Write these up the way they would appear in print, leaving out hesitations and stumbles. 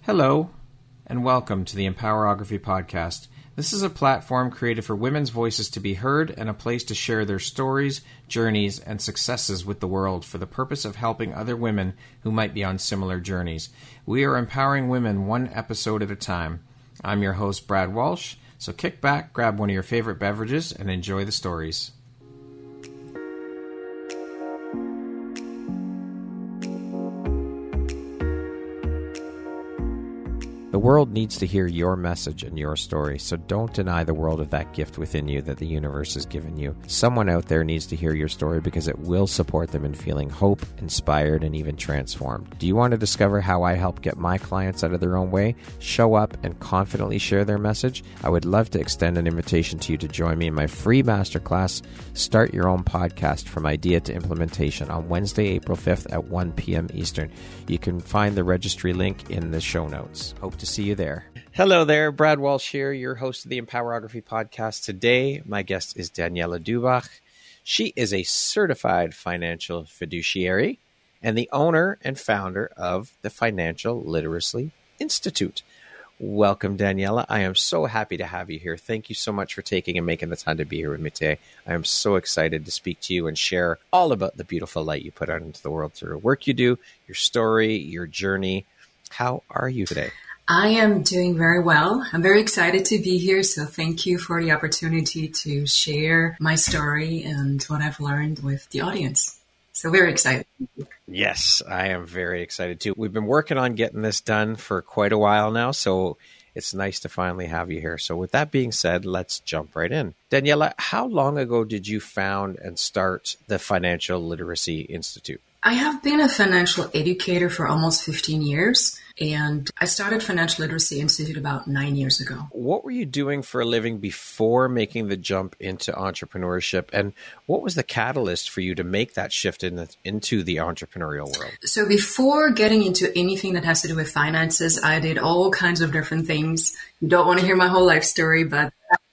Hello, and welcome to the Empowerography Podcast. This is a platform created for women's voices to be heard and a place to share their stories, journeys, and successes with the world for the purpose of helping other women who might be on similar journeys. We are empowering women one episode at a time. I'm your host, Brad Walsh, so kick back, grab one of your favorite beverages, and enjoy the stories. The world needs to hear your message and your story, so don't deny the world of that gift within you that the universe has given you. Someone out there needs to hear your story because it will support them in feeling hope, inspired, and even transformed. Do you want to discover how I help get my clients out of their own way, show up, and confidently share their message? I would love to extend an invitation to you to join me in my free masterclass, Start Your Own Podcast from Idea to Implementation, on Wednesday, April 5th at 1 p.m. Eastern. You can find the registry link in the show notes. Hope to see you there. Hello there, Brad Walsh here, your host of the Empowerography Podcast. Today, my guest is Daniela Dubach. She is a certified financial fiduciary and the owner and founder of the Financial Literacy Institute. Welcome, Daniela. I am so happy to have you here. Thank you so much for taking and making the time to be here with me today. I am so excited to speak to you and share all about the beautiful light you put out into the world through the work you do, your story, your journey. How are you today? I am doing very well. I'm very excited to be here. So thank you for the opportunity to share my story and what I've learned with the audience. So very excited. Yes, I am very excited too. We've been working on getting this done for quite a while now, so it's nice to finally have you here. So with that being said, let's jump right in. Daniela, how long ago did you found and start the Financial Literacy Institute? I have been a financial educator for almost 15 years, and I started Financial Literacy Institute about 9 years ago. What were you doing for a living before making the jump into entrepreneurship, and what was the catalyst for you to make that shift into the entrepreneurial world? So before getting into anything that has to do with finances, I did all kinds of different things. You don't want to hear my whole life story, but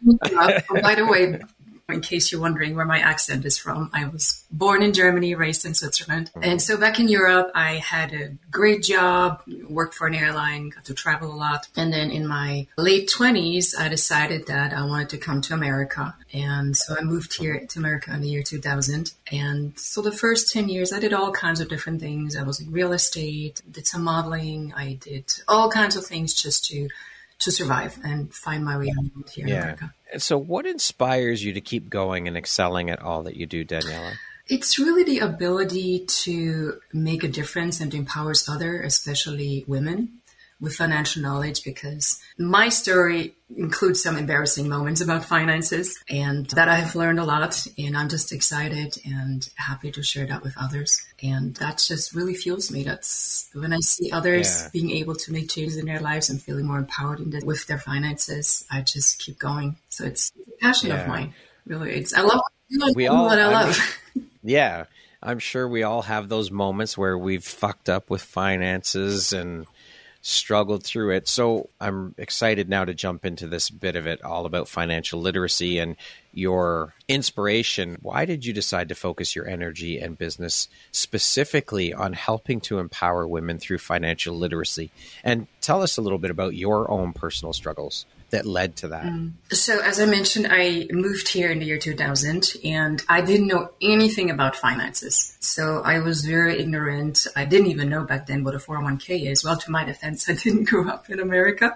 by the way, in case you're wondering where my accent is from, I was born in Germany, raised in Switzerland. And so back in Europe, I had a great job, worked for an airline, got to travel a lot. And then in my late 20s, I decided that I wanted to come to America. And so I moved here to America in the year 2000. And so the first 10 years, I did all kinds of different things. I was in real estate, did some modeling. I did all kinds of things just to survive and find my way out here in America. And so what inspires you to keep going and excelling at all that you do, Daniela? It's really the ability to make a difference and to empower others, especially women, with financial knowledge, because my story includes some embarrassing moments about finances, and that I've learned a lot, and I'm just excited and happy to share that with others. And that just really fuels me. That's when I see others being able to make changes in their lives and feeling more empowered with their finances, I just keep going. So it's a passion of mine. Really, I love what I love. Yeah, I'm sure we all have those moments where we've fucked up with finances and struggled through it. So I'm excited now to jump into this bit of it, all about financial literacy and your inspiration. Why did you decide to focus your energy and business specifically on helping to empower women through financial literacy? And tell us a little bit about your own personal struggles that led to that. So as I mentioned, I moved here in the year 2000 and I didn't know anything about finances. So I was very ignorant. I didn't even know back then what a 401k is. Well, to my defense, I didn't grow up in America,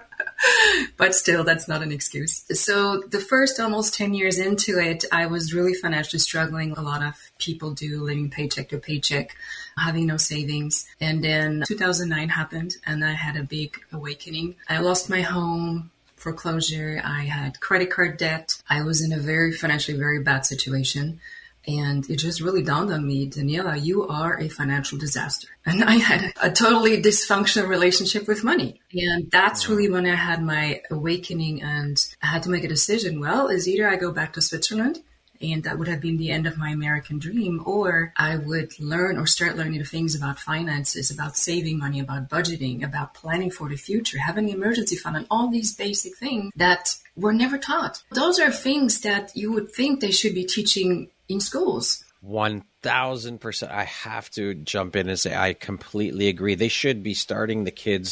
but still that's not an excuse. So the first almost 10 years into it, I was really financially struggling. A lot of people do, living paycheck to paycheck, having no savings. And then 2009 happened and I had a big awakening. I lost my home, foreclosure. I had credit card debt. I was in a financially very bad situation. And it just really dawned on me, Daniela, you are a financial disaster. And I had a totally dysfunctional relationship with money. And that's really when I had my awakening and I had to make a decision. Well, is either I go back to Switzerland, and that would have been the end of my American dream, or I would learn or start learning the things about finances, about saving money, about budgeting, about planning for the future, having an emergency fund, and all these basic things that were never taught. Those are things that you would think they should be teaching in schools. 1000%. I have to jump in and say I completely agree. They should be starting the kids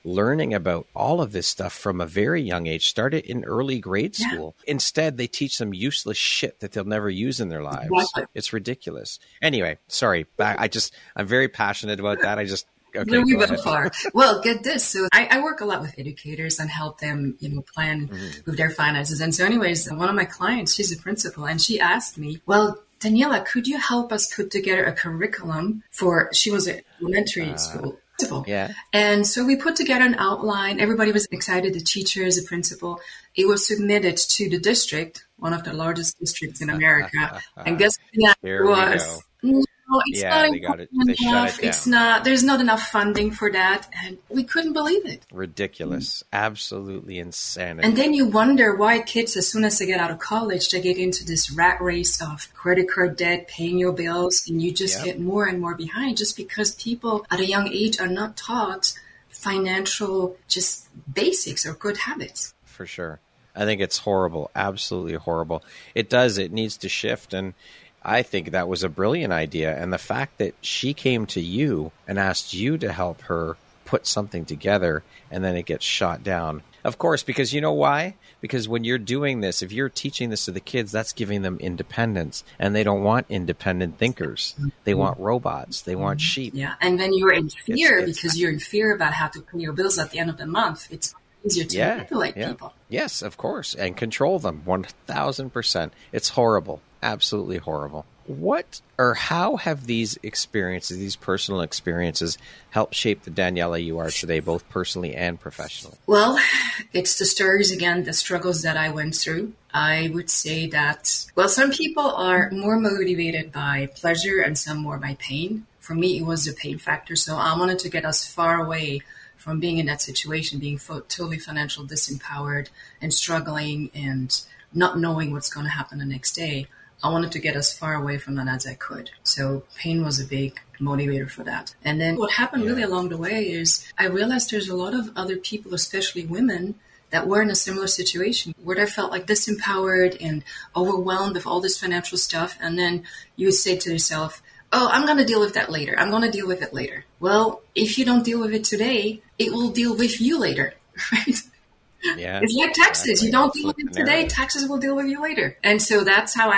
learning about all of this stuff from a very young age. Start it in early grade school. Instead, they teach them useless shit that they'll never use in their lives. Exactly. It's ridiculous. Anyway, sorry. I'm very passionate about that. Okay, we went far. Well, get this. So I work a lot with educators and help them, plan with their finances. And so anyways, one of my clients, she's a principal, and she asked me, well, Daniela, could you help us put together a curriculum she was an elementary school principal. Yeah. And so we put together an outline. Everybody was excited, the teachers, the principal. It was submitted to the district, one of the largest districts in America. And guess what it was? No, it's not important enough. It's not. There's not enough funding for that, and we couldn't believe it. Ridiculous, absolutely insanity. And then you wonder why kids, as soon as they get out of college, they get into this rat race of credit card debt, paying your bills, and you just get more and more behind, just because people at a young age are not taught financial just basics or good habits. For sure, I think it's horrible, absolutely horrible. It needs to shift, and I think that was a brilliant idea. And the fact that she came to you and asked you to help her put something together, and then it gets shot down. Of course, because you know why? Because when you're doing this, if you're teaching this to the kids, that's giving them independence. And they don't want independent thinkers. They want robots. They want sheep. Yeah. And when you're in fear, because you're in fear about how to pay your bills at the end of the month, it's easier to manipulate people. Yes, of course. And control them 1,000%. It's horrible. Absolutely horrible. What or how have these experiences, these personal experiences, helped shape the Daniela you are today, both personally and professionally? Well, it's the stories, again, the struggles that I went through. I would say that, some people are more motivated by pleasure and some more by pain. For me, it was the pain factor. So I wanted to get us far away from being in that situation, being totally financial disempowered and struggling and not knowing what's going to happen the next day. I wanted to get as far away from that as I could. So pain was a big motivator for that. And then what happened really along the way is I realized there's a lot of other people, especially women, that were in a similar situation where they felt like disempowered and overwhelmed with all this financial stuff. And then you would say to yourself, oh, I'm going to deal with that later. I'm going to deal with it later. Well, if you don't deal with it today, it will deal with you later, right? Yeah, it's like taxes. Exactly. You don't deal with it today, taxes will deal with you later. And so that's how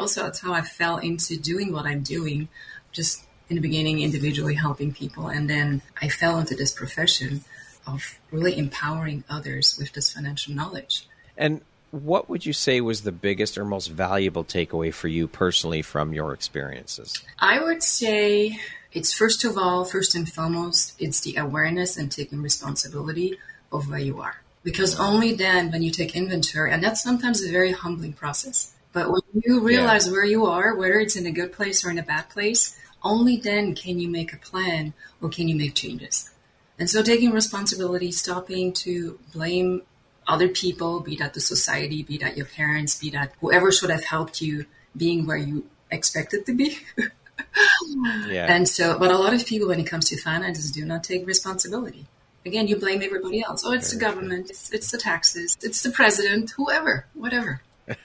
I fell into doing what I'm doing, just in the beginning, individually helping people. And then I fell into this profession of really empowering others with this financial knowledge. And what would you say was the biggest or most valuable takeaway for you personally from your experiences? I would say it's first and foremost, it's the awareness and taking responsibility of where you are. Because only then, when you take inventory, and that's sometimes a very humbling process, but when you realize where you are, whether it's in a good place or in a bad place, only then can you make a plan or can you make changes. And so taking responsibility, stopping to blame other people, be that the society, be that your parents, be that whoever should have helped you being where you expected to be. And so, but a lot of people, when it comes to finances, do not take responsibility. Again, you blame everybody else. Oh, it's the government, it's the taxes, it's the president, whoever, whatever.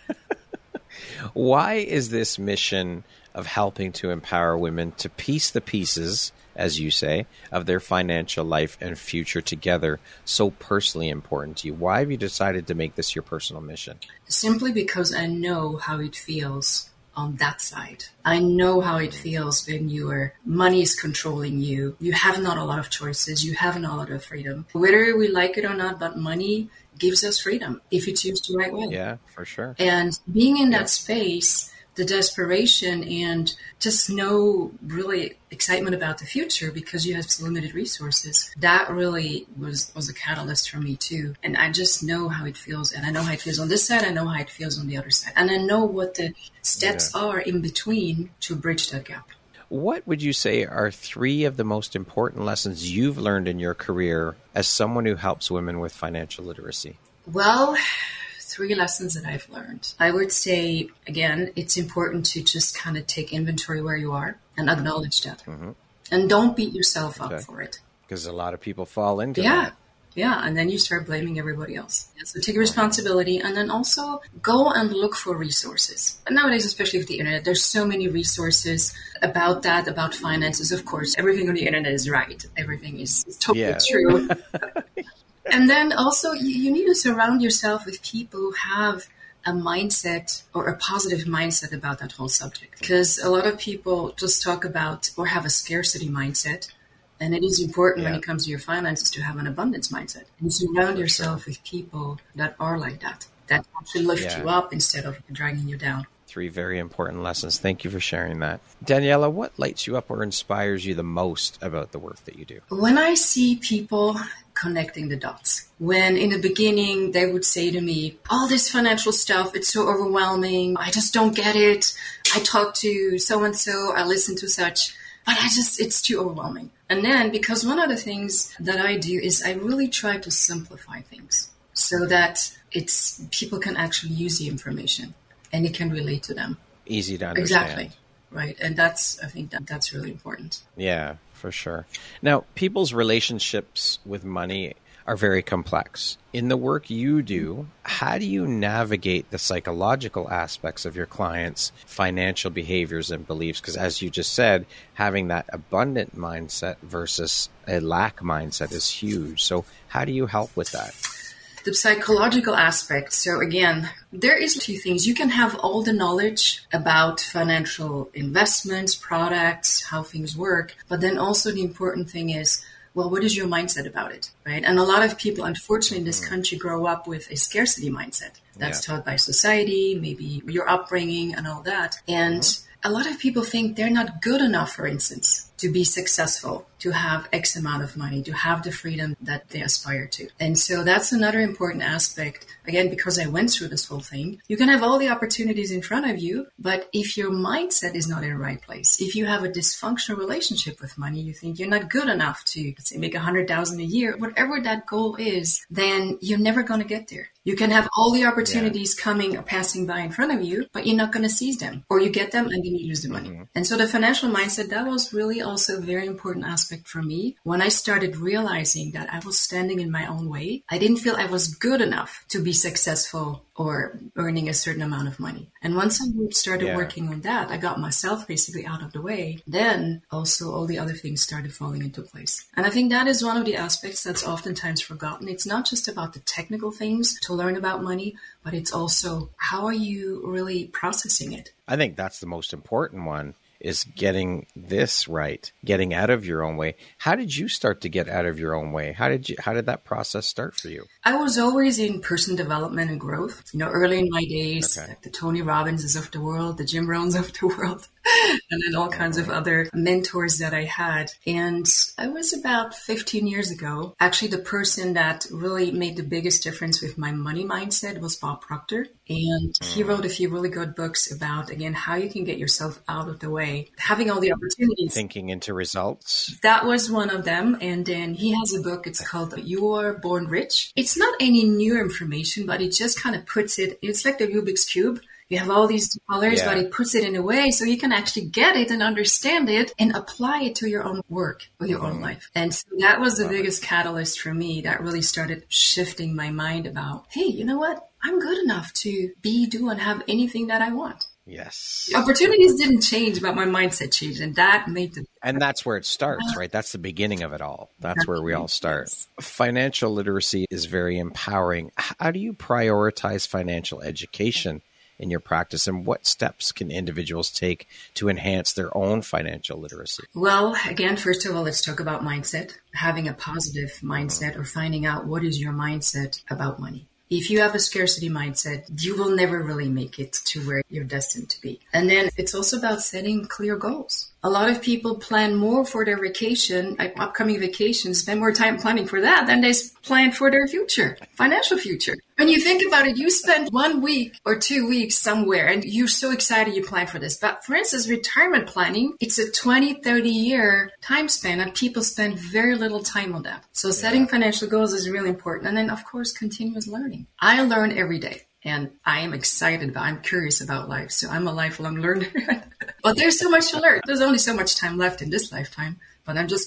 Why is this mission of helping to empower women to piece the pieces, as you say, of their financial life and future together so personally important to you? Why have you decided to make this your personal mission? Simply because I know how it feels on that side. I know how it feels when your money is controlling you. You have not a lot of choices. You have not a lot of freedom. Whether we like it or not, but money gives us freedom if you choose the right way. Yeah, for sure. And being in that space, the desperation and just no really excitement about the future because you have limited resources, that really was a catalyst for me too. And I just know how it feels. And I know how it feels on this side. I know how it feels on the other side. And I know what the steps are in between to bridge that gap. What would you say are 3 of the most important lessons you've learned in your career as someone who helps women with financial literacy? Well, 3 lessons that I've learned. I would say, again, it's important to just kind of take inventory where you are and acknowledge that. Mm-hmm. And don't beat yourself up for it. Because a lot of people fall into that. Yeah, and then you start blaming everybody else. Yeah, so take responsibility and then also go and look for resources. And nowadays, especially with the internet, there's so many resources about that, about finances. Of course, everything on the internet is right. Everything is totally true. And then also you need to surround yourself with people who have a mindset or a positive mindset about that whole subject. Because a lot of people just talk about or have a scarcity mindset. And it is important when it comes to your finances to have an abundance mindset and surround yourself with people that are like that actually lift you up instead of dragging you down. 3 very important lessons. Thank you for sharing that. Daniela, what lights you up or inspires you the most about the work that you do? When I see people connecting the dots, when in the beginning they would say to me, all this financial stuff, it's so overwhelming. I just don't get it. I talk to so-and-so, I listen to such, but it's too overwhelming. And then, because one of the things that I do is I really try to simplify things so that people can actually use the information and it can relate to them. Easy to understand. Exactly. Right. And I think that's really important. Yeah, for sure. Now, people's relationships with money are very complex. In the work you do, how do you navigate the psychological aspects of your clients' financial behaviors and beliefs? Because as you just said, having that abundant mindset versus a lack mindset is huge. So how do you help with that? The psychological aspect. So again, there is 2 things. You can have all the knowledge about financial investments, products, how things work. But then also the important thing is, well, what is your mindset about it, right? And a lot of people, unfortunately, in this country grow up with a scarcity mindset. That's taught by society, maybe your upbringing and all that. And a lot of people think they're not good enough, for instance, to be successful, to have X amount of money, to have the freedom that they aspire to. And so that's another important aspect. Again, because I went through this whole thing, you can have all the opportunities in front of you, but if your mindset is not in the right place, if you have a dysfunctional relationship with money, you think you're not good enough to, let's say, make $100,000 a year, whatever that goal is, then you're never going to get there. You can have all the opportunities coming or passing by in front of you, but you're not going to seize them, or you get them and then you lose the money. And so the financial mindset, that was really also a very important aspect for me. When I started realizing that I was standing in my own way, I didn't feel I was good enough to be successful or earning a certain amount of money. And once I started working on that, I got myself basically out of the way. Then also all the other things started falling into place. And I think that is one of the aspects that's oftentimes forgotten. It's not just about the technical things to learn about money, but it's also how are you really processing it? I think that's the most important one, is getting this right, getting out of your own way. How did you start to get out of your own way? How did that process start for you? I was always in personal development and growth. Early in my days, like the Tony Robbinses of the world, the Jim Rohns of the world, and then all kinds of other mentors that I had. And I was about 15 years ago. Actually, the person that really made the biggest difference with my money mindset was Bob Proctor. And he wrote a few really good books about, again, how you can get yourself out of the way, having all the opportunities. Thinking into results. That was one of them. And then he has a book, it's called You Are Born Rich. It's not any new information, but it just kind of puts it, it's like the Rubik's Cube. You have all these colors, but it puts it in a way so you can actually get it and understand it and apply it to your own work or your own life. And so that was the biggest catalyst for me that really started shifting my mind about, hey, you know what? I'm good enough to do, and have anything that I want. Yes. The opportunities didn't change, but my mindset changed, and that made the... And that's where it starts, right? That's the beginning of it all. That's where we all start. Yes. Financial literacy is very empowering. How do you prioritize financial education in your practice, and what steps can individuals take to enhance their own financial literacy? Well, again, first of all, let's talk about mindset. Having a positive mindset, or finding out what is your mindset about money. If you have a scarcity mindset, you will never really make it to where you're destined to be. And then it's also about setting clear goals. A lot of people plan more for their vacation, like upcoming vacation, spend more time planning for that than they plan for their future, financial future. When you think about it, you spend 1 week or 2 weeks somewhere and you're so excited you plan for this. But for instance, retirement planning, it's a 20, 30-year time span and people spend very little time on that. So setting financial goals is really important. And then, of course, continuous learning. I learn every day. And I am excited I'm curious about life. So I'm a lifelong learner. But there's so much to learn. There's only so much time left in this lifetime. But I'm just going to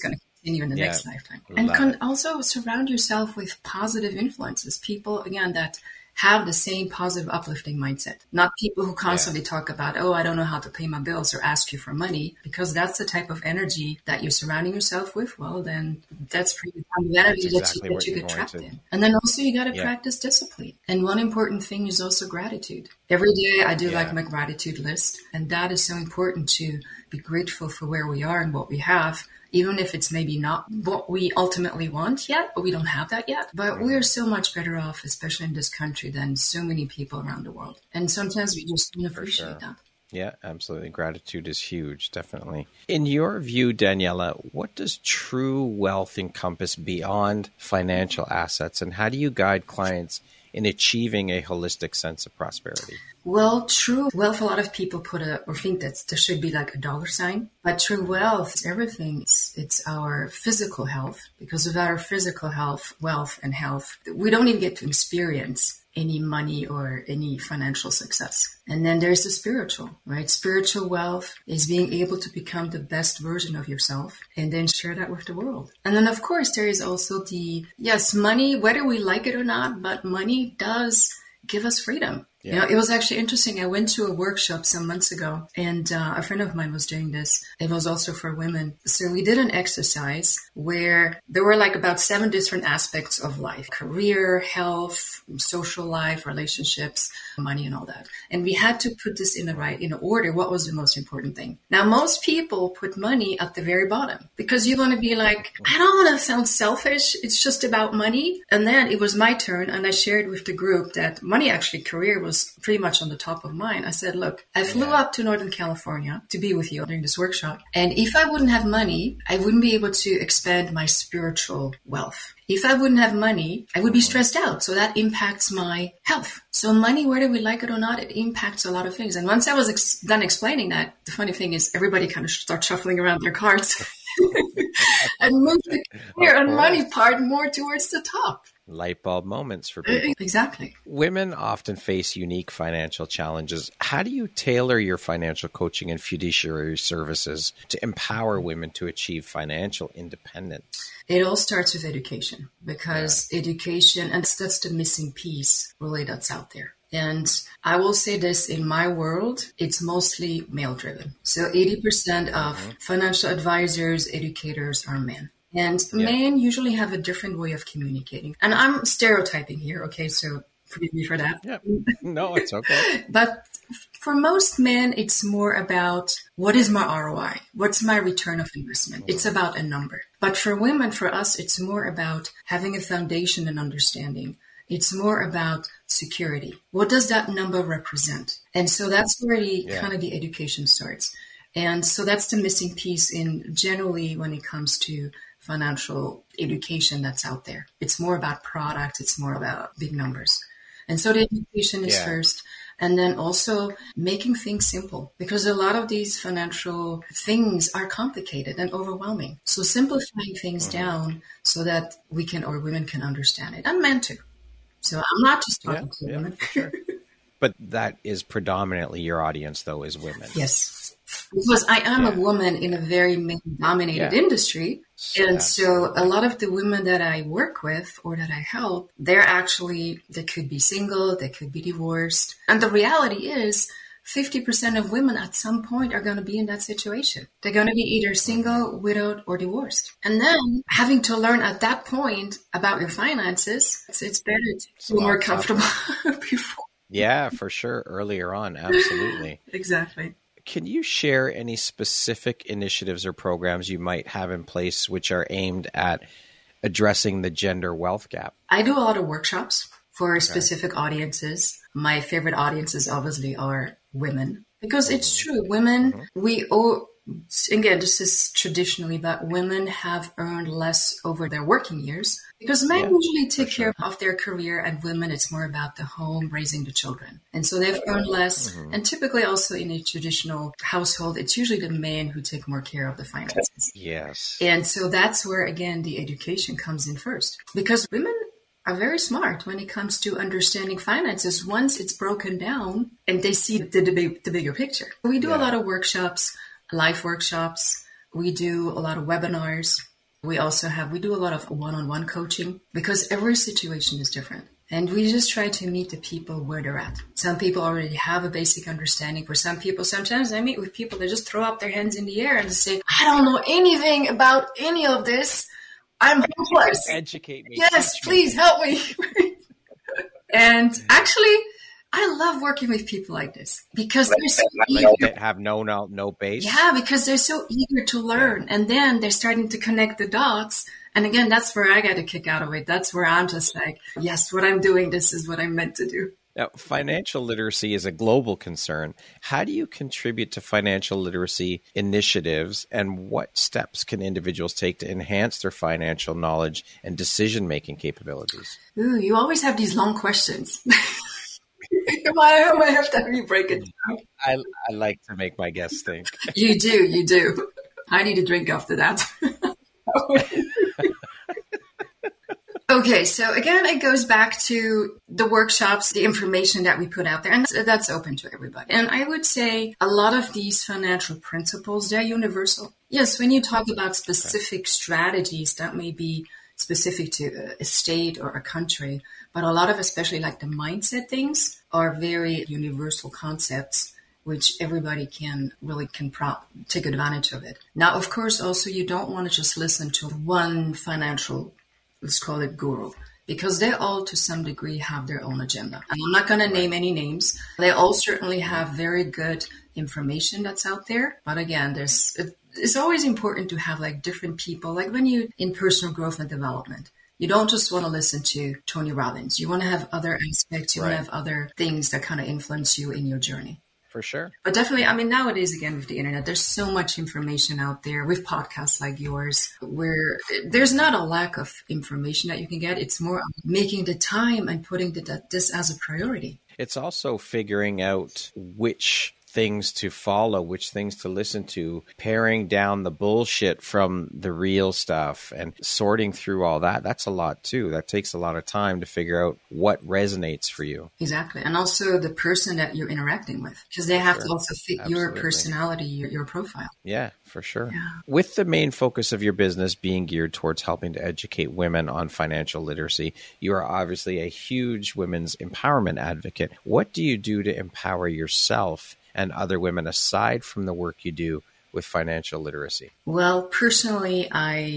continue in the next lifetime. And also surround yourself with positive influences, people, again, that have the same positive, uplifting mindset. Not people who constantly talk about, oh, I don't know how to pay my bills or ask you for money, because that's the type of energy that you're surrounding yourself with. Well, then that's pretty kind of energy that you get trapped in. And then also you got to practice discipline. And one important thing is also gratitude. Every day I do like my gratitude list. And that is so important, to be grateful for where we are and what we have. Even if it's maybe not what we ultimately want yet, but we don't have that yet. But we are so much better off, especially in this country, than so many people around the world. And sometimes we just don't appreciate that. Yeah, absolutely. Gratitude is huge, definitely. In your view, Daniela, what does true wealth encompass beyond financial assets, and how do you guide clients in achieving a holistic sense of prosperity? Well, true wealth, a lot of people think that there should be like a dollar sign, but true wealth is everything. It's our physical health, because without our physical health, wealth and health, we don't even get to experience any money or any financial success. And then there's the spiritual, right? Spiritual wealth is being able to become the best version of yourself and then share that with the world. And then, of course, there is also money, whether we like it or not, but money does give us freedom. Yeah. You know, it was actually interesting. I went to a workshop some months ago, and a friend of mine was doing this. It was also for women. So we did an exercise where there were like about 7 different aspects of life: career, health, social life, relationships, money, and all that. And we had to put this in order. What was the most important thing? Now, most people put money at the very bottom, because you want to be like, I don't want to sound selfish. It's just about money. And then it was my turn, and I shared with the group that money, actually, career was pretty much on the top of mine. I said, look, I flew up to Northern California to be with you during this workshop. And if I wouldn't have money, I wouldn't be able to expand my spiritual wealth. If I wouldn't have money, I would be stressed out. So that impacts my health. So money, whether we like it or not, it impacts a lot of things. And once I was done explaining that, the funny thing is everybody kind of starts shuffling around their cards and move the career and money part more towards the top. Light bulb moments for people. Exactly. Women often face unique financial challenges. How do you tailor your financial coaching and fiduciary services to empower women to achieve financial independence? It all starts with education, because education, and that's the missing piece really that's out there. And I will say this, in my world, it's mostly male driven. So 80% of financial advisors, educators are men. And men usually have a different way of communicating. And I'm stereotyping here, okay? So forgive me for that. Yeah. No, it's okay. But for most men, it's more about, what is my ROI? What's my return of investment? It's about a number. But for women, for us, it's more about having a foundation and understanding. It's more about security. What does that number represent? And so that's where kind of the education starts. And so that's the missing piece in generally when it comes to financial education that's out there. It's more about product. It's more about big numbers. And so the education is first. And then also making things simple, because a lot of these financial things are complicated and overwhelming. So simplifying things down so that we can, or women can, understand it, and men too. So I'm not just talking to women. Sure. But that is predominantly your audience, though, is women. Yes. Because I am a woman in a very male-dominated industry. And so a lot of the women that I work with or that I help, they could be single, they could be divorced. And the reality is 50% of women at some point are going to be in that situation. They're going to be either single, widowed, or divorced. And then having to learn at that point about your finances, it's better to be more comfortable before. Yeah, for sure. Earlier on. Absolutely. Exactly. Can you share any specific initiatives or programs you might have in place which are aimed at addressing the gender wealth gap? I do a lot of workshops for specific audiences. My favorite audiences obviously are women, because it's true. Women, again, this is traditionally, but women have earned less over their working years, because men usually take care of their career, and women, it's more about the home, raising the children. And so they've earned less. And typically also in a traditional household, it's usually the men who take more care of the finances. Yes. And so that's where, again, the education comes in first, because women are very smart when it comes to understanding finances once it's broken down and they see the bigger picture. We do a lot of workshops, live workshops. We do a lot of webinars. We do a lot of one-on-one coaching because every situation is different. And we just try to meet the people where they're at. Some people already have a basic understanding. For some people, sometimes I meet with people that just throw up their hands in the air and say, I don't know anything about any of this. I'm hopeless. Educate me. Yes, please help me. And actually, I love working with people like this because they're so eager. That have no base. Yeah, because they're so eager to learn. And then they're starting to connect the dots. And again, that's where I got a kick out of it. That's where I'm just like, yes, what I'm doing, this is what I'm meant to do. Now, financial literacy is a global concern. How do you contribute to financial literacy initiatives, and what steps can individuals take to enhance their financial knowledge and decision-making capabilities? Ooh, you always have these long questions. Why do I have to have you break it down? I like to make my guests think. You do. I need a drink after that. Okay, so again, it goes back to the workshops, the information that we put out there, and that's open to everybody. And I would say a lot of these financial principles, they're universal. Yes, when you talk about specific strategies, that may be specific to a state or a country, but a lot of, especially like the mindset things, are very universal concepts which everybody can take advantage of it. Now, of course, also you don't want to just listen to one financial, let's call it guru, because they all to some degree have their own agenda. And I'm not going to name any names. They all certainly have very good information that's out there. But again, it's always important to have like different people, like when you in personal growth and development. You don't just want to listen to Tony Robbins. You want to have other aspects. You want to have other things that kind of influence you in your journey. For sure. But definitely, I mean, nowadays, again, with the internet, there's so much information out there with podcasts like yours where there's not a lack of information that you can get. It's more making the time and putting this as a priority. It's also figuring out which things to follow, which things to listen to, paring down the bullshit from the real stuff and sorting through all that. That's a lot too. That takes a lot of time to figure out what resonates for you. Exactly. And also the person that you're interacting with, because they have to also fit your personality, your profile. Yeah, for sure. Yeah. With the main focus of your business being geared towards helping to educate women on financial literacy, you are obviously a huge women's empowerment advocate. What do you do to empower yourself and other women aside from the work you do with financial literacy? Well, personally,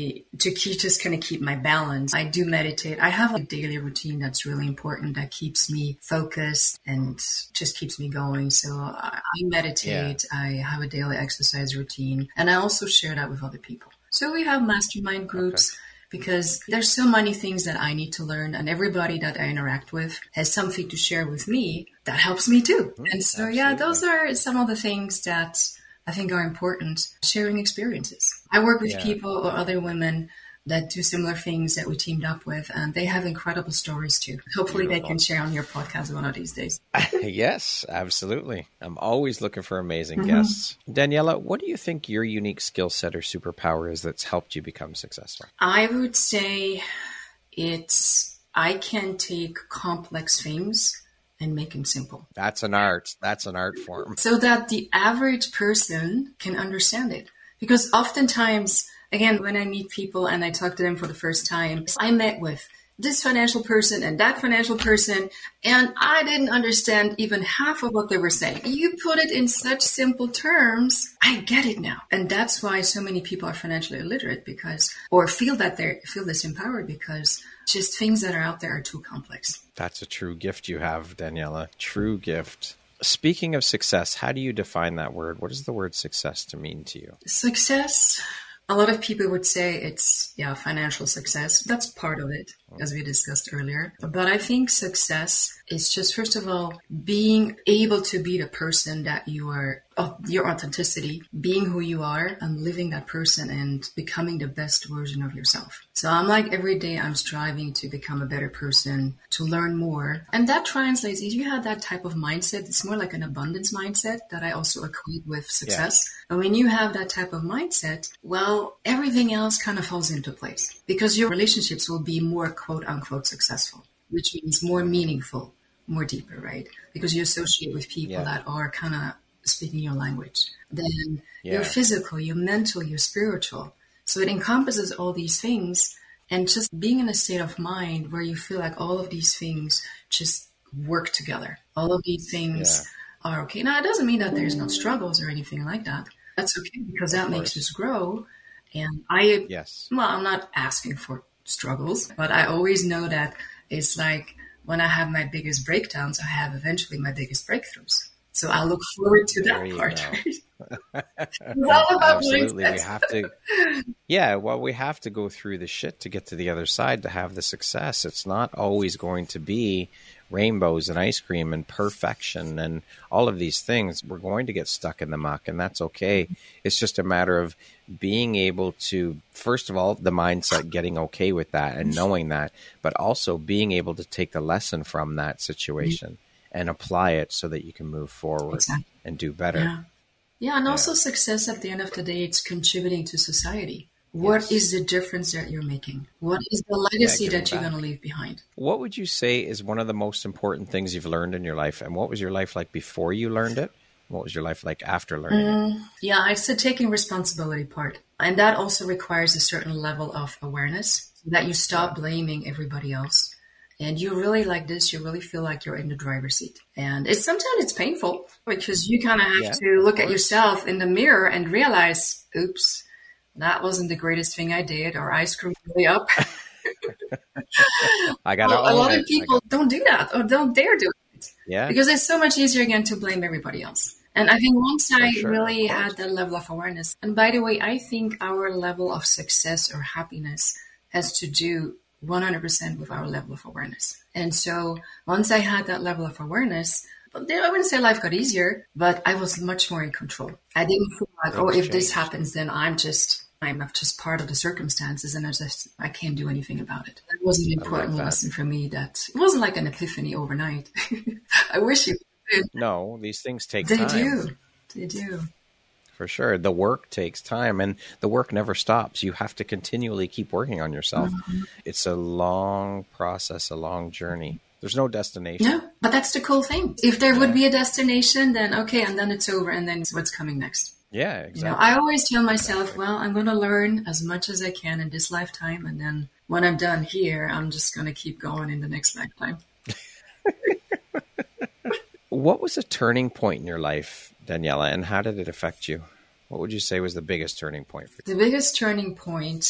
just kind of keep my balance, I do meditate. I have a daily routine that's really important that keeps me focused and just keeps me going. So I meditate, I have a daily exercise routine, and I also share that with other people. So we have mastermind groups. Okay. Because there's so many things that I need to learn, and everybody that I interact with has something to share with me that helps me too. And so, yeah, those are some of the things that I think are important. Sharing experiences. I work with people or other women that do similar things that we teamed up with, and they have incredible stories too. Hopefully they can share on your podcast one of these days. Yes, absolutely. I'm always looking for amazing guests. Daniela, what do you think your unique skill set or superpower is that's helped you become successful? I would say I can take complex things and make them simple. That's an art. That's an art form. So that the average person can understand it. Because oftentimes, again, when I meet people and I talk to them for the first time, I met with this financial person and that financial person, and I didn't understand even half of what they were saying. You put it in such simple terms, I get it now. And that's why so many people are financially illiterate or feel disempowered because just things that are out there are too complex. That's a true gift you have, Daniela. True gift. Speaking of success, how do you define that word? What does the word success to mean to you? Success, a lot of people would say it's, financial success. That's part of it, as we discussed earlier. But I think success is just, first of all, being able to be the person that you are, your authenticity, being who you are and living that person and becoming the best version of yourself. So I'm like, every day I'm striving to become a better person, to learn more. And that translates, if you have that type of mindset, it's more like an abundance mindset that I also equate with success. Yeah. And when you have that type of mindset, well, everything else kind of falls into place because your relationships will be more quote unquote successful, which means more meaningful, more deeper, right? Because you associate with people that are kind of speaking your language. Then your physical, your mental, your spiritual. So it encompasses all these things, and just being in a state of mind where you feel like all of these things just work together. All of these things are okay. Now, it doesn't mean that there's no struggles or anything like that. That's okay, because that makes us grow. And I'm not asking for struggles, but I always know that it's like when I have my biggest breakdowns, I have eventually my biggest breakthroughs. So I look forward to that part. It's all about Absolutely. mindset. We have to, we have to go through the shit to get to the other side to have the success. It's not always going to be rainbows and ice cream and perfection and all of these things. We're going to get stuck in the muck, and that's okay. It's just a matter of being able to, first of all, the mindset, getting okay with that and knowing that, but also being able to take the lesson from that situation and apply it so that you can move forward and do better. Yeah, and also success at the end of the day, it's contributing to society. What is the difference that you're making? What is the legacy that you're going to leave behind? What would you say is one of the most important things you've learned in your life? And what was your life like before you learned it? What was your life like after learning it? Yeah, it's the taking responsibility part. And that also requires a certain level of awareness, so that you stop blaming everybody else. And you really like this, you really feel like you're in the driver's seat. And sometimes it's painful, because you kind of have to look at yourself in the mirror and realize, oops, that wasn't the greatest thing I did, or I screwed really up. I got a lot of people don't do that, or don't dare do it. Yeah. Because it's so much easier again to blame everybody else. And I think once I really had that level of awareness, and by the way, I think our level of success or happiness has to do 100% with our level of awareness. And so once I had that level of awareness, I wouldn't say life got easier, but I was much more in control. I didn't feel like, if this happens, then I'm just part of the circumstances, and I can't do anything about it. That was an important lesson for me. That it wasn't like an epiphany overnight. I wish it did. No, these things take time. They do. For sure. The work takes time, and the work never stops. You have to continually keep working on yourself. Mm-hmm. It's a long process, a long journey. There's no destination. Yeah, but that's the cool thing. If there would be a destination, then okay, and then it's over, and then what's coming next? Yeah, exactly. You know, I always tell myself, well, I'm going to learn as much as I can in this lifetime, and then when I'm done here, I'm just going to keep going in the next lifetime. What was a turning point in your life, Daniela, and how did it affect you? What would you say was the biggest turning point for you? The biggest turning point,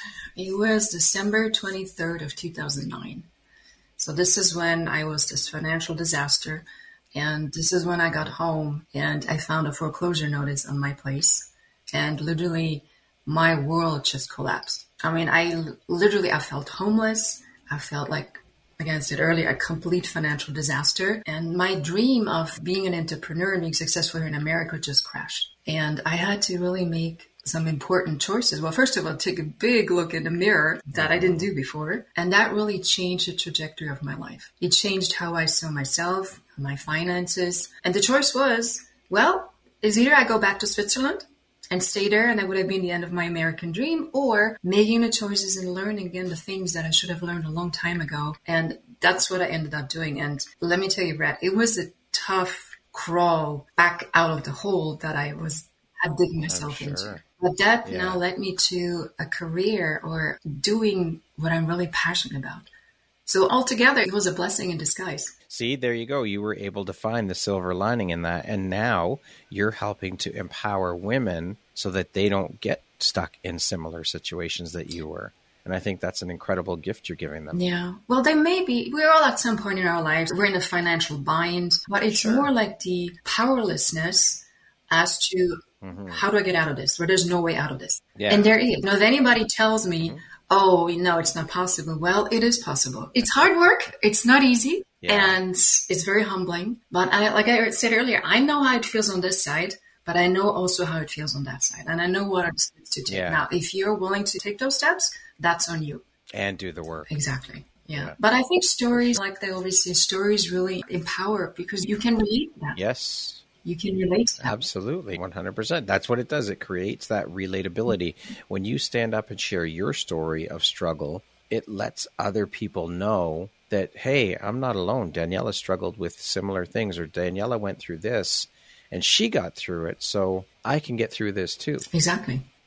it was December 23rd of 2009. So this is when I was this financial disaster. And this is when I got home and I found a foreclosure notice on my place. And literally my world just collapsed. I mean, I felt homeless. I felt like, like I said earlier, a complete financial disaster. And my dream of being an entrepreneur and being successful here in America just crashed. And I had to really make some important choices. Well, first of all, take a big look in the mirror that I didn't do before. And that really changed the trajectory of my life. It changed how I saw myself, my finances. And the choice was, well, is either I go back to Switzerland and stay there, and that would have been the end of my American dream, or making the choices and learning again the things that I should have learned a long time ago. And that's what I ended up doing. And let me tell you, Brad, it was a tough crawl back out of the hole that I had digging myself into. But that now led me to a career or doing what I'm really passionate about. So altogether, it was a blessing in disguise. See, there you go. You were able to find the silver lining in that. And now you're helping to empower women so that they don't get stuck in similar situations that you were. And I think that's an incredible gift you're giving them. Yeah. Well, we're all at some point in our lives, we're in a financial bind, but it's more like the powerlessness as to how do I get out of this? Where there's no way out of this. Yeah. And there is. Now, if anybody tells me, oh, no, it's not possible. Well, it is possible. It's hard work. It's not easy. Yeah. And it's very humbling. But like I said earlier, I know how it feels on this side, but I know also how it feels on that side. And I know what are the steps to take. Yeah. Now, if you're willing to take those steps, that's on you. And do the work. Exactly. Yeah. But I think stories, like they always say, stories really empower because you can relate to that. Yes. You can relate to that. Absolutely. 100%. That's what it does. It creates that relatability. When you stand up and share your story of struggle, it lets other people know that, hey, I'm not alone. Daniela struggled with similar things, or Daniela went through this and she got through it. So I can get through this too. Exactly.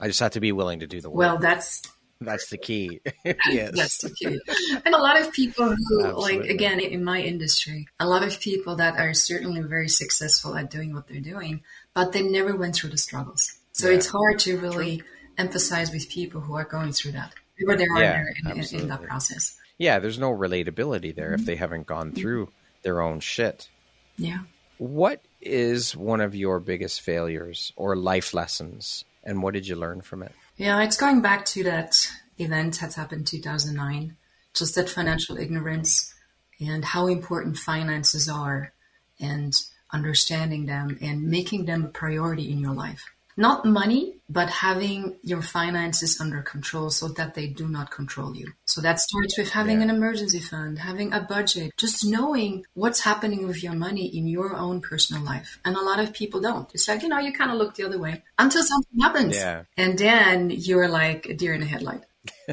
I just have to be willing to do the work. Well, that's the key. Yes. That's the key. And a lot of people who, Absolutely. like, again, in my industry, a lot of people that are certainly very successful at doing what they're doing, but they never went through the struggles. So it's hard to really emphasize with people who are going through that, where they are in that process. Yeah, there's no relatability there if they haven't gone through their own shit. Yeah. What is one of your biggest failures or life lessons, and what did you learn from it? Yeah, it's going back to that event that happened in 2009, just that financial ignorance and how important finances are and understanding them and making them a priority in your life. Not money, but having your finances under control so that they do not control you. So that starts with having an emergency fund, having a budget, just knowing what's happening with your money in your own personal life. And a lot of people don't. It's like, you kind of look the other way until something happens. Yeah. And then you're like a deer in a headlight.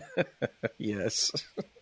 Yes,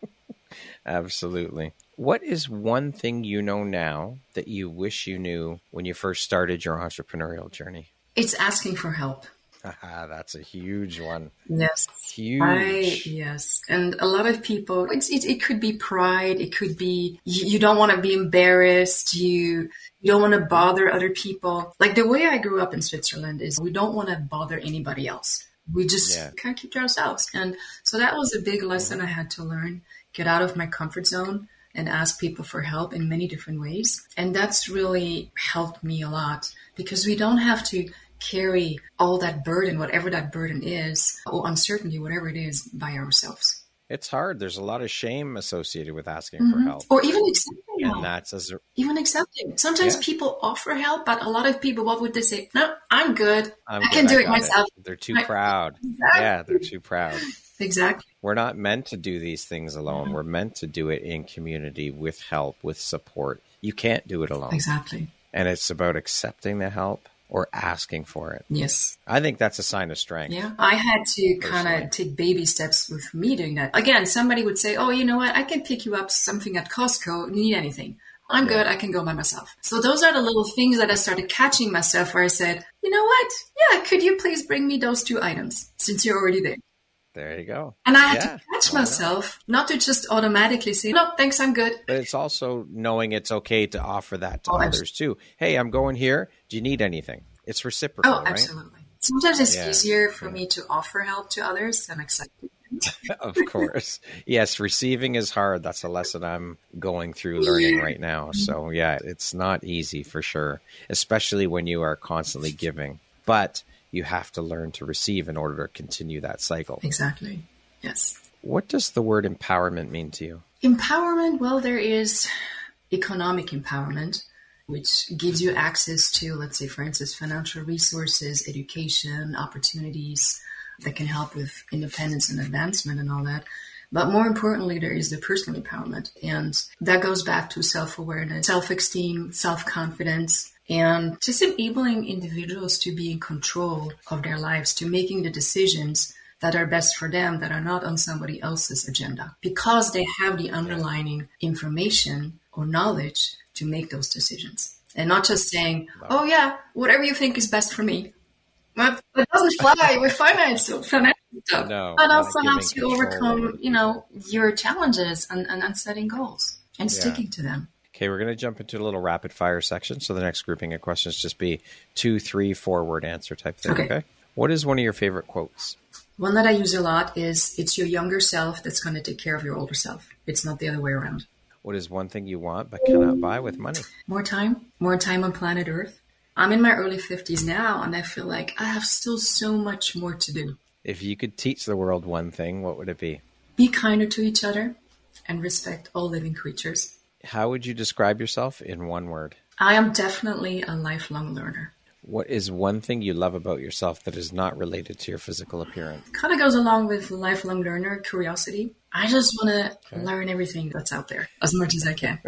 absolutely. What is one thing you know now that you wish you knew when you first started your entrepreneurial journey? It's asking for help. That's a huge one. Yes. Huge. Yes. And a lot of people, it could be pride. It could be, you don't want to be embarrassed. You don't want to bother other people. Like the way I grew up in Switzerland is we don't want to bother anybody else. We just kind of keep to ourselves. And so that was a big lesson I had to learn, get out of my comfort zone and ask people for help in many different ways. And that's really helped me a lot because we don't have to carry all that burden, whatever that burden is, or uncertainty, whatever it is, by ourselves. It's hard. There's a lot of shame associated with asking for help. Or even accepting help. And that's even accepting. Sometimes people offer help, but a lot of people, what would they say? No, I'm good. I can do it myself. They're too proud. Exactly. Yeah, they're too proud. Exactly. We're not meant to do these things alone. We're meant to do it in community, with help, with support. You can't do it alone. Exactly. And it's about accepting the help or asking for it. Yes. I think that's a sign of strength. Yeah. I had to kind of take baby steps with me doing that. Again, somebody would say, oh, you know what? I can pick you up something at Costco. You need anything? I'm good. I can go by myself. So those are the little things that I started catching myself where I said, you know what? Yeah, could you please bring me those 2 items since you're already there? There you go. And I had to catch myself, not to just automatically say, no, thanks, I'm good. But it's also knowing it's okay to offer that to others too. Hey, I'm going here. Do you need anything? It's reciprocal, right? Absolutely. Sometimes it's easier for me to offer help to others than accept it. Of course. Yes, receiving is hard. That's a lesson I'm going through learning right now. So it's not easy for sure, especially when you are constantly giving. But you have to learn to receive in order to continue that cycle. Exactly. Yes. What does the word empowerment mean to you? Empowerment, well, there is economic empowerment, which gives you access to, let's say, for instance, financial resources, education, opportunities that can help with independence and advancement and all that. But more importantly, there is the personal empowerment. And that goes back to self-awareness, self-esteem, self-confidence, and just enabling individuals to be in control of their lives, to making the decisions that are best for them, that are not on somebody else's agenda, because they have the underlying information or knowledge to make those decisions. And not just saying, oh yeah, whatever you think is best for me. But it doesn't fly with finance stuff. No, but also helps you overcome, your challenges and setting goals and sticking to them. Okay, we're going to jump into a little rapid fire section. So the next grouping of questions just be 2, 3, 4 word answer type thing. Okay. What is one of your favorite quotes? One that I use a lot is, it's your younger self that's going to take care of your older self. It's not the other way around. What is one thing you want but cannot buy with money? More time on planet Earth. I'm in my early 50s now, and I feel like I have still so much more to do. If you could teach the world one thing, what would it be? Be kinder to each other and respect all living creatures. How would you describe yourself in one word? I am definitely a lifelong learner. What is one thing you love about yourself that is not related to your physical appearance? Kind of goes along with lifelong learner, curiosity. I just want to learn everything that's out there as much as I can.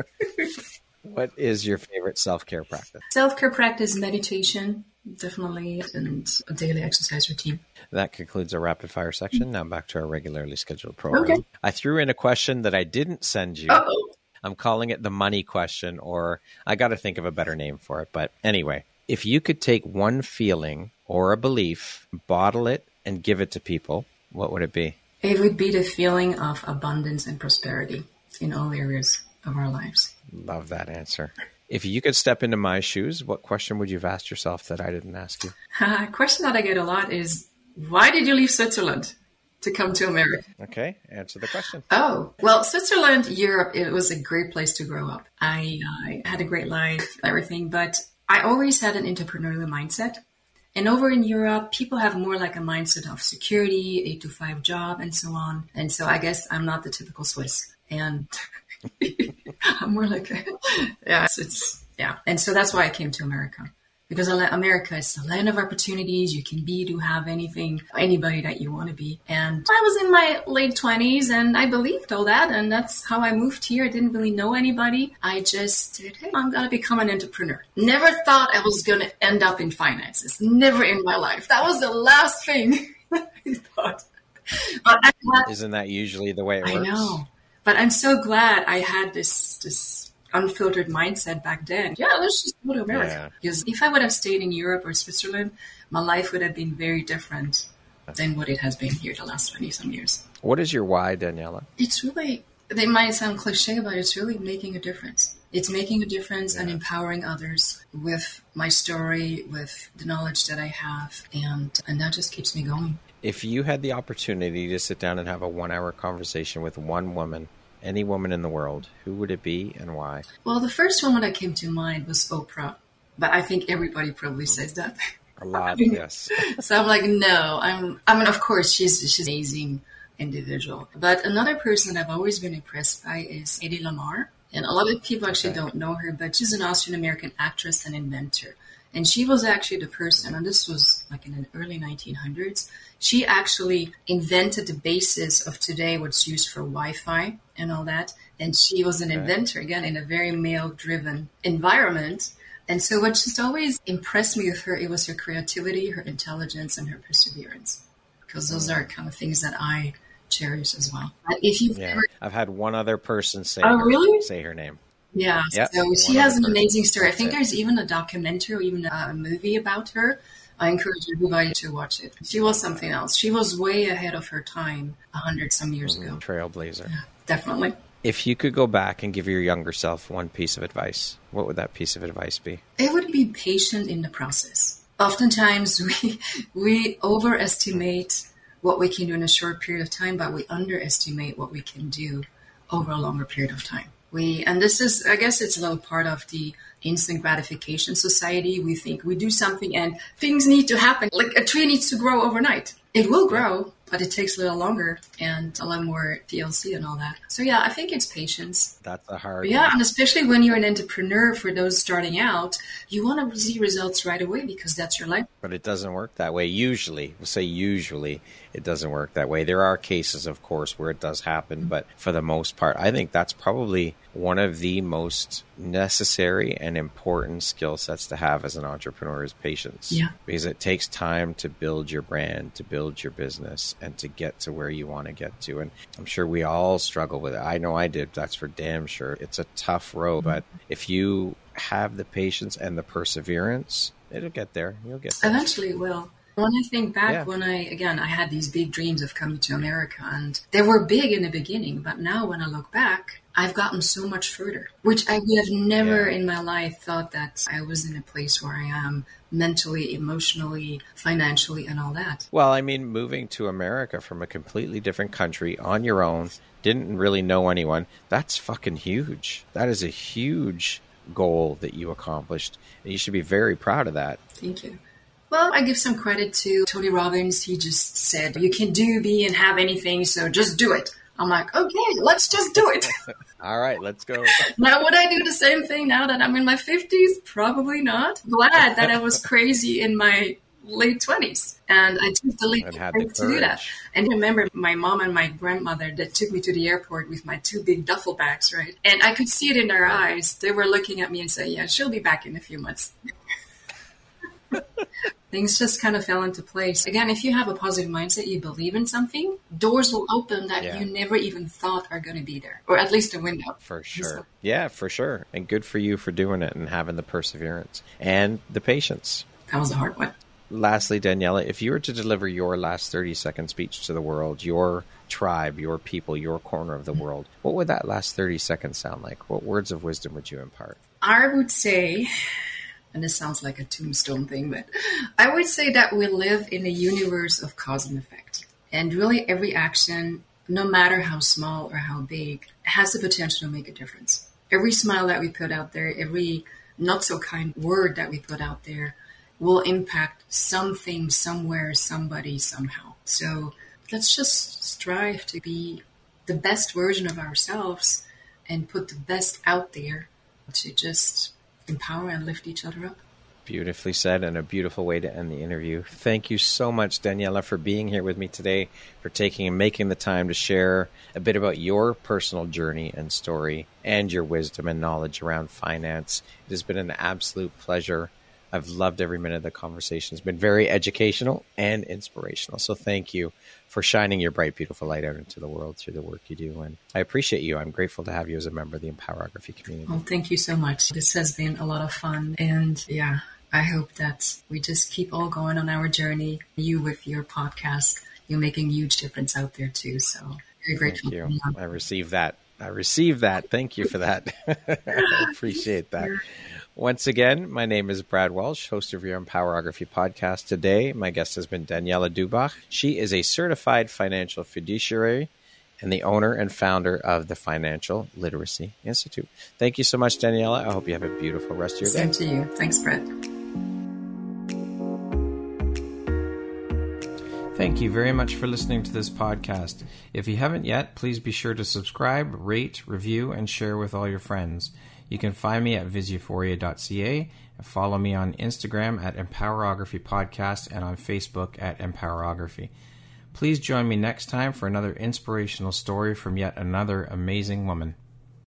What is your favorite self-care practice? Self-care practice, meditation, definitely, and a daily exercise routine. That concludes our rapid fire section. Now back to our regularly scheduled program. Okay. I threw in a question that I didn't send you. Uh-oh. I'm calling it the money question, or I got to think of a better name for it. But anyway, if you could take one feeling or a belief, bottle it, and give it to people, what would it be? It would be the feeling of abundance and prosperity in all areas of our lives. Love that answer. If you could step into my shoes, what question would you have asked yourself that I didn't ask you? A question that I get a lot is, why did you leave Switzerland to come to America? Okay, answer the question. Oh, well, Switzerland, Europe, it was a great place to grow up. I had a great life, everything, but I always had an entrepreneurial mindset. And over in Europe, people have more like a mindset of security, 8 to 5 job, and so on. And so I guess I'm not the typical Swiss. And I'm more like, yeah. And so that's why I came to America. Because America is the land of opportunities. You can be to have anybody that you want to be. And I was in my late 20s and I believed all that. And that's how I moved here. I didn't really know anybody. I just said, hey, I'm going to become an entrepreneur. Never thought I was going to end up in finances. Never in my life. That was the last thing I thought. But Isn't that usually the way it works? I know. But I'm so glad I had this unfiltered mindset back then. Yeah, let's just go to America. Yeah. Because if I would have stayed in Europe or Switzerland, my life would have been very different than what it has been here the last 20-some years. What is your why, Daniela? It's really, they might sound cliche, but it's really making a difference. It's making a difference and empowering others with my story, with the knowledge that I have, and that just keeps me going. If you had the opportunity to sit down and have a 1-hour conversation with one woman, any woman in the world, who would it be and why? Well, the first woman that came to mind was Oprah, but I think everybody probably says that. A lot, yes. So I'm like, no, I mean, of course, she's an amazing individual. But another person I've always been impressed by is Hedy Lamarr. And a lot of people actually don't know her, but she's an Austrian-American actress and inventor. And she was actually the person, and this was like in the early 1900s, she actually invented the basis of today what's used for Wi-Fi and all that. And she was an inventor, again, in a very male-driven environment. And so what just always impressed me with her, it was her creativity, her intelligence, and her perseverance. Because those are kind of things that I cherish as well. But if you've ever... I've had one other person say say her name. Yeah, yep. So she has an amazing story. I think there's even a documentary or even a movie about her. I encourage everybody to watch it. She was something else. She was way ahead of her time 100-some years ago. Trailblazer. Yeah, definitely. If you could go back and give your younger self one piece of advice, what would that piece of advice be? It would be patient in the process. Oftentimes we overestimate what we can do in a short period of time, but we underestimate what we can do over a longer period of time. And this is, I guess it's a little part of the instant gratification society. We think we do something and things need to happen. Like a tree needs to grow overnight. It will grow, but it takes a little longer and a lot more TLC and all that. So yeah, I think it's patience. That's a hard one. one. And especially when you're an entrepreneur, for those starting out, you want to see results right away because that's your life. But it doesn't work that way. Usually, we'll say usually, it doesn't work that way. There are cases, of course, where it does happen, but for the most part, I think that's probably one of the most necessary and important skill sets to have as an entrepreneur is patience. Yeah. Because it takes time to build your brand, to build your business, and to get to where you want to get to. And I'm sure we all struggle with it. I know I did. That's for damn sure. It's a tough road, but if you have the patience and the perseverance, it'll get there. You'll get there. Eventually it will. When I think back, when I had these big dreams of coming to America, and they were big in the beginning, but now when I look back, I've gotten so much further, which I would have never in my life thought that I was in a place where I am mentally, emotionally, financially, and all that. Well, I mean, moving to America from a completely different country on your own, didn't really know anyone, that's fucking huge. That is a huge goal that you accomplished, and you should be very proud of that. Thank you. Well, I give some credit to Tony Robbins. He just said, you can do, be, and have anything, so just do it. I'm like, okay, let's just do it. All right, let's go. Now, would I do the same thing now that I'm in my 50s? Probably not. Glad that I was crazy in my late 20s. And I took the leap to do that. And I remember my mom and my grandmother that took me to the airport with my 2 big duffel bags, right? And I could see it in their eyes. They were looking at me and saying, yeah, she'll be back in a few months. Things just kind of fell into place. Again, if you have a positive mindset, you believe in something, doors will open that you never even thought are going to be there, or at least a window. For sure. Yeah, for sure. And good for you for doing it and having the perseverance and the patience. That was a hard one. lastly, Daniela, if you were to deliver your last 30-second speech to the world, your tribe, your people, your corner of the world, what would that last 30 seconds sound like? What words of wisdom would you impart? I would say, and this sounds like a tombstone thing, but I would say that we live in a universe of cause and effect. And really every action, no matter how small or how big, has the potential to make a difference. Every smile that we put out there, every not so kind word that we put out there will impact something, somewhere, somebody, somehow. So let's just strive to be the best version of ourselves and put the best out there to just empower and lift each other up. Beautifully said, and a beautiful way to end the interview. Thank you so much, Daniela, for being here with me today, for taking and making the time to share a bit about your personal journey and story and your wisdom and knowledge around finance. It has been an absolute pleasure. I've loved every minute of the conversation. It's been very educational and inspirational. So thank you for shining your bright, beautiful light out into the world through the work you do. And I appreciate you. I'm grateful to have you as a member of the Empowerography community. Well, thank you so much. This has been a lot of fun. And yeah, I hope that we just keep all going on our journey. You with your podcast, you're making a huge difference out there too. So very grateful. Thank you. I received that. Thank you for that. I appreciate that. Once again, my name is Brad Welsh, host of your Empowerography podcast. Today, my guest has been Daniela Dubach. She is a certified financial fiduciary and the owner and founder of the Financial Literacy Institute. Thank you so much, Daniela. I hope you have a beautiful rest of your day. Same to you. Thanks, Brad. Thank you very much for listening to this podcast. If you haven't yet, please be sure to subscribe, rate, review, and share with all your friends. You can find me at visuphoria.ca and follow me on Instagram at Empowerography Podcast and on Facebook at Empowerography. Please join me next time for another inspirational story from yet another amazing woman.